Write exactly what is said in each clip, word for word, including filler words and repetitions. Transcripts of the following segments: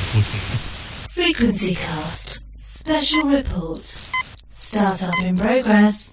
Frequency Cast Special Report. Startup in progress.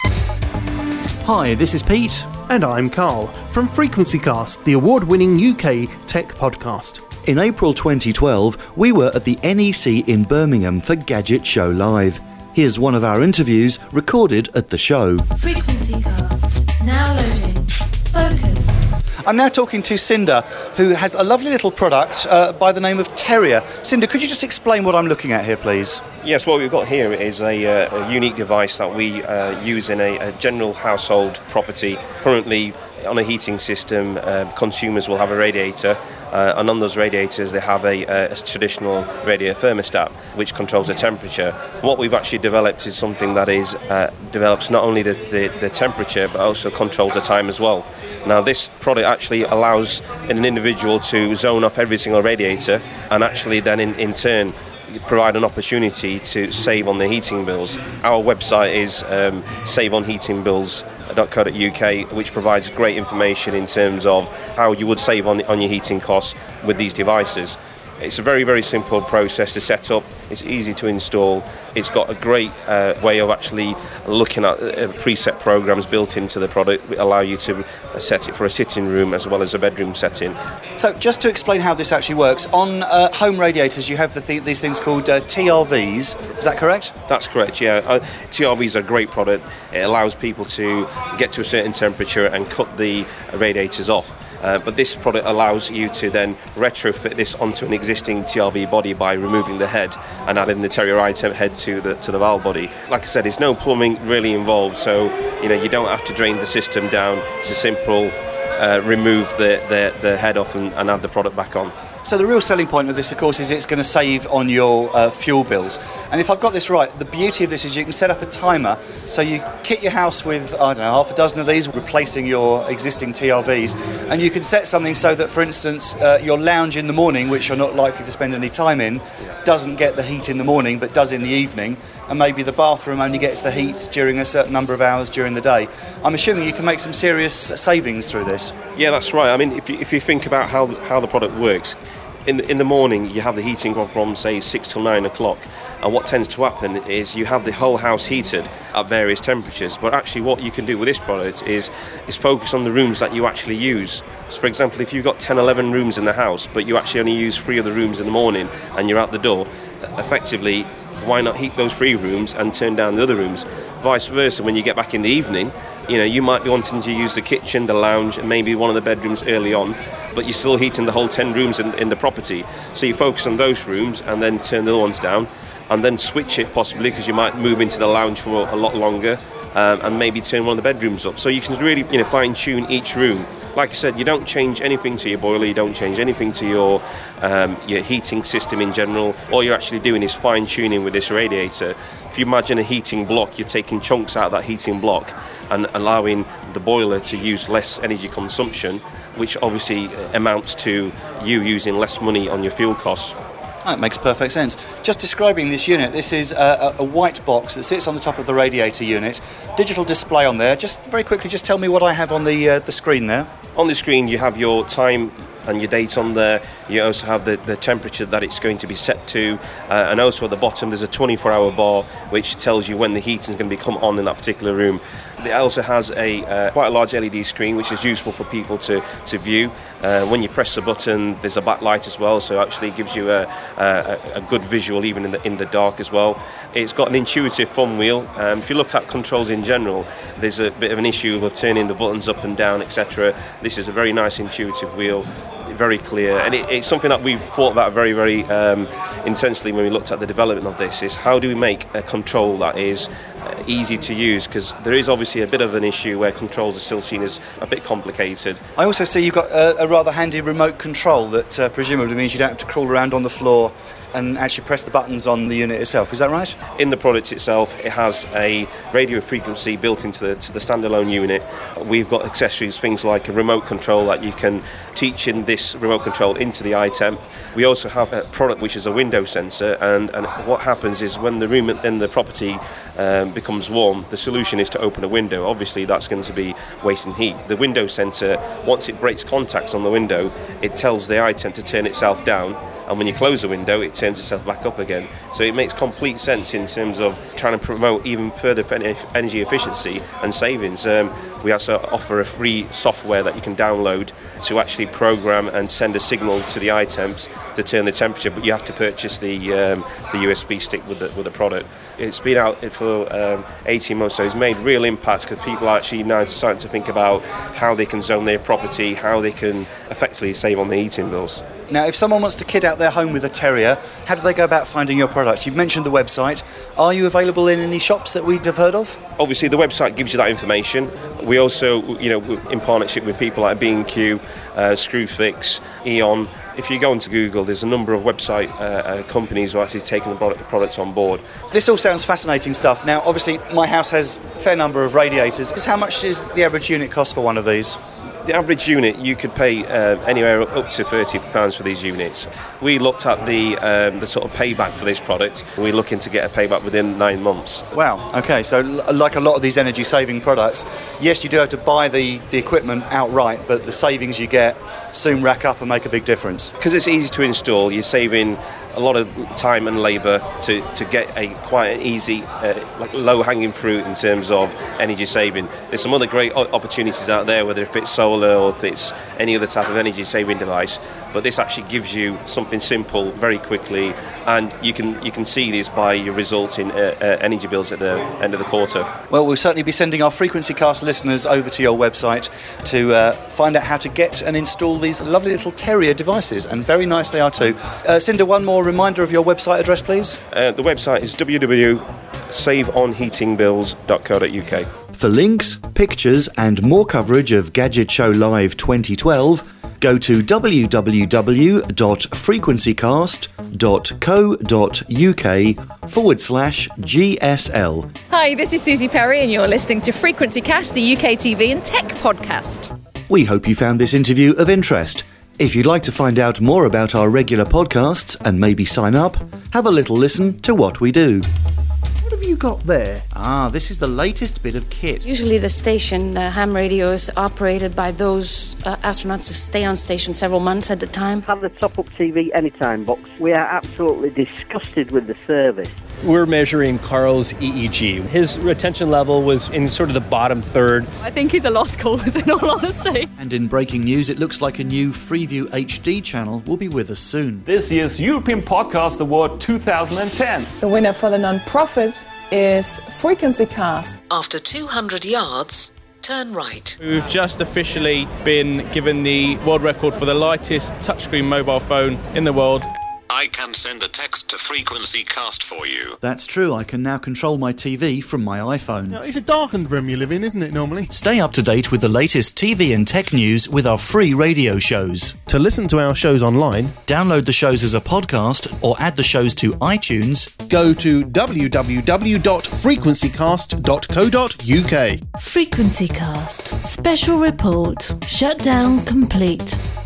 Hi, this is Pete. And I'm Carl from Frequency Cast, the award-winning U K tech podcast. In April twenty twelve, we were at the N E C in Birmingham for Gadget Show Live. Here's one of our interviews recorded at the show. Frequency Cast. Now loading. Focus. I'm now talking to Cinder, who has a lovely little product uh, by the name of Terrier. Cinder, could you just explain what I'm looking at here, please? Yes, what we've got here is a, uh, a unique device that we uh, use in a, a general household property. Currently, on a heating system, uh, consumers will have a radiator, uh, and on those radiators they have a, a, a traditional radiator thermostat which controls the temperature. What we've actually developed is something that is uh, develops not only the, the, the temperature but also controls the time as well. Now this product actually allows an individual to zone off every single radiator and actually then in, in turn provide an opportunity to save on the heating bills. Our website is um, save on heating bills dot co dot U K, which provides great information in terms of how you would save on, on your heating costs with these devices. It's a very, very simple process to set up. It's easy to install. It's got a great uh, way of actually looking at uh, preset programs built into the product that allow you to set it for a sitting room as well as a bedroom setting. So just to explain how this actually works, on uh, home radiators you have the th- these things called uh, T R Vs, is that correct? That's correct, yeah. Uh, T R Vs are a great product. It allows people to get to a certain temperature and cut the radiators off. Uh, but this product allows you to then retrofit this onto an existing T R V body by removing the head and adding the Terrier item head to the to the valve body. Like I said, there's no plumbing really involved, so you know you don't have to drain the system down. It's a simple uh, remove the, the, the head off and, and add the product back on. So the real selling point of this, of course, is it's going to save on your uh, fuel bills. And if I've got this right, the beauty of this is you can set up a timer. So you kit your house with, I don't know, half a dozen of these, replacing your existing T R Vs. And you can set something so that, for instance, uh, your lounge in the morning, which you're not likely to spend any time in, doesn't get the heat in the morning, but does in the evening. And maybe the bathroom only gets the heat during a certain number of hours during the day. I'm assuming you can make some serious savings through this. Yeah, that's right. I mean, if you, if you think about how how the product works, in the, in the morning you have the heating on from say six till nine o'clock, and what tends to happen is you have the whole house heated at various temperatures. But actually, what you can do with this product is is focus on the rooms that you actually use. So, for example, if you've got ten, eleven rooms in the house, but you actually only use three of the rooms in the morning, and you're out the door, effectively, why not heat those three rooms and turn down the other rooms? Vice versa, when you get back in the evening, you know, you might be wanting to use the kitchen, the lounge, and maybe one of the bedrooms early on, but you're still heating the whole ten rooms in, in the property. So you focus on those rooms and then turn the other ones down, and then switch it possibly, because you might move into the lounge for a lot longer, um, and maybe turn one of the bedrooms up. So you can really, you know, fine-tune each room. Like I said, you don't change anything to your boiler, you don't change anything to your um, your heating system in general. All you're actually doing is fine-tuning with this radiator. If you imagine a heating block, you're taking chunks out of that heating block and allowing the boiler to use less energy consumption, which obviously amounts to you using less money on your fuel costs. That makes perfect sense. Just describing this unit, this is a, a white box that sits on the top of the radiator unit. Digital display on there. Just very quickly, just tell me what I have on the uh, the screen there. On the screen you have your time and your date on there. You also have the, the temperature that it's going to be set to, uh, and also at the bottom there's a twenty-four hour bar which tells you when the heating is going to become on in that particular room. It also has a uh, quite a large L E D screen which is useful for people to, to view. Uh, when you press the button, there's a backlight as well, so it actually gives you a, a, a good visual even in the in the dark as well. It's got an intuitive thumb wheel. Um, if you look at controls in general, there's a bit of an issue of turning the buttons up and down, et cetera. This is a very nice intuitive wheel, very clear, and it, it's something that we've thought about very, very um, intensely when we looked at the development of this, is how do we make a control that is uh, easy to use, because there is obviously a bit of an issue where controls are still seen as a bit complicated. I also see you've got a, a rather handy remote control that uh, presumably means you don't have to crawl around on the floor and actually press the buttons on the unit itself. Is that right? In the product itself, it has a radio frequency built into the, to the standalone unit. We've got accessories, things like a remote control that you can teach in this remote control into the iTemp. We also have a product which is a window sensor, and, and what happens is when the room in the property um, becomes warm, the solution is to open a window. Obviously that's going to be wasting heat. The window sensor, once it breaks contacts on the window, it tells the iTemp to turn itself down, and when you close the window, it turns itself back up again. So it makes complete sense in terms of trying to promote even further energy efficiency and savings. Um, we also offer a free software that you can download to actually program and send a signal to the iTemps to turn the temperature, but you have to purchase the um, the U S B stick with the, with the product. It's been out for um, eighteen months, so it's made real impact because people are actually now starting to think about how they can zone their property, how they can effectively save on the heating bills. Now, if someone wants to kit out their home with a Terrier, how do they go about finding your products? You've mentioned the website. Are you available in any shops that we'd have heard of? Obviously, the website gives you that information. We also, you know, in partnership with people like B and Q, uh, Screwfix, E.ON. If you go into Google, there's a number of website uh, uh, companies who are actually taking the product, products on board. This all sounds fascinating stuff. Now, obviously, my house has a fair number of radiators. How much does the average unit cost for one of these? The average unit, you could pay uh, anywhere up to thirty pounds for these units. We looked at the um, the sort of payback for this product. We're looking to get a payback within nine months. Wow, okay, so l- like a lot of these energy-saving products, yes, you do have to buy the, the equipment outright, but the savings you get soon rack up and make a big difference. Because it's easy to install, you're saving a lot of time and labour to, to get a quite an easy, uh, like low-hanging fruit in terms of energy saving. There's some other great opportunities out there, whether if it's solar or if it's any other type of energy-saving device. But this actually gives you something simple very quickly, and you can you can see this by your results in uh, uh, energy bills at the end of the quarter. Well, we'll certainly be sending our Frequency Cast listeners over to your website to uh, find out how to get and install these lovely little Terrier devices, and very nice they are too. Uh, Cinder, one more reminder of your website address, please. Uh, the website is w w w dot save on heating bills dot co dot u k. For links, pictures and more coverage of Gadget Show Live twenty twelve, go to w w w dot frequencycast dot co dot u k forward slash G S L. Hi, this is Susie Perry and you're listening to Frequency Cast, the U K T V and Tech podcast. We hope you found this interview of interest. If you'd like to find out more about our regular podcasts and maybe sign up, have a little listen to what we do. What have you got there? Ah, this is the latest bit of kit. Usually the station, uh, ham radio, is operated by those uh, astronauts who stay on station several months at a time. Have the top-up T V anytime box. We are absolutely disgusted with the service. We're measuring Carl's E E G. His retention level was in sort of the bottom third. I think he's a lost cause, in all honesty. And in breaking news, it looks like a new Freeview H D channel will be with us soon. This year's European Podcast Award two thousand ten. The winner for the non-profit is Frequency Cast. After two hundred yards, turn right. We've just officially been given the world record for the lightest touchscreen mobile phone in the world. I can send a text to Frequency Cast for you. That's true, I can now control my T V from my iPhone. Now, it's a darkened room you live in, isn't it, normally? Stay up to date with the latest T V and tech news with our free radio shows. To listen to our shows online, download the shows as a podcast or add the shows to iTunes. Go to w w w dot frequencycast dot co dot u k. Frequency Cast. Special report. Shutdown complete.